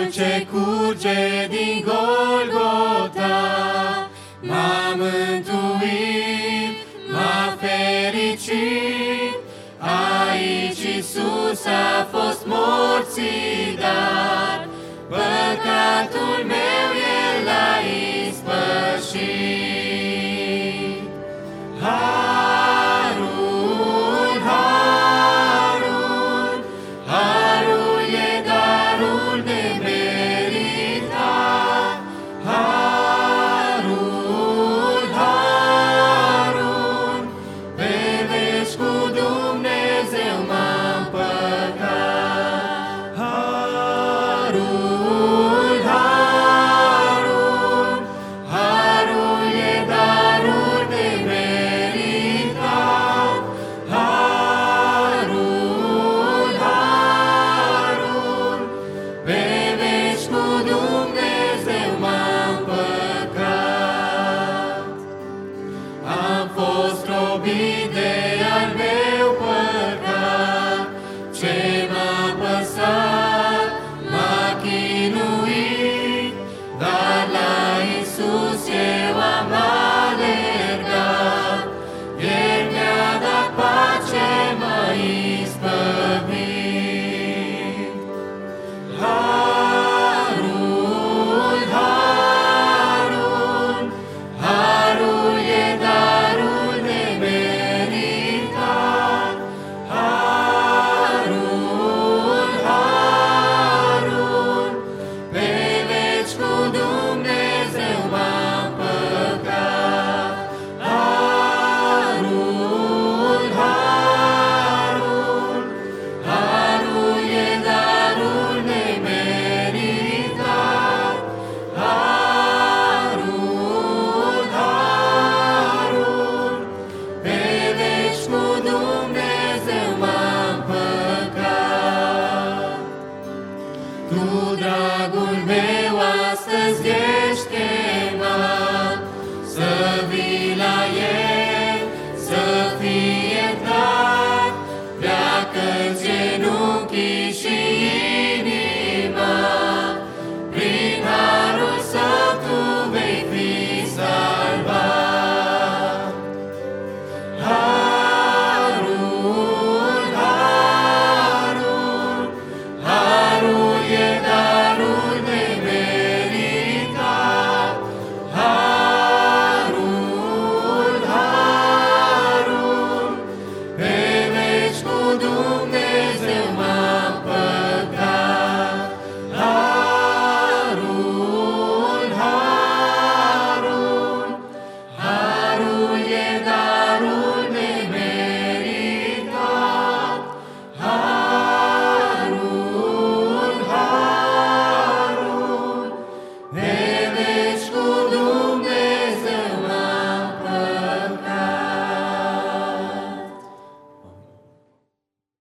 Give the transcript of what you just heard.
ce curge din Golgota m-a mântuit, m-a fericit. Aici Iisus a fost morții, dar păcatul meu El l-a ispășit. Harul, harul, harul e darul nemeritat. Harul, harul, pe veci cu Dumnezeu m-am păcat. Harul, harul, harul e darul nemeritat. Harul, harul, pe veci cu Dumnezeu m-am păcat. Am fost robit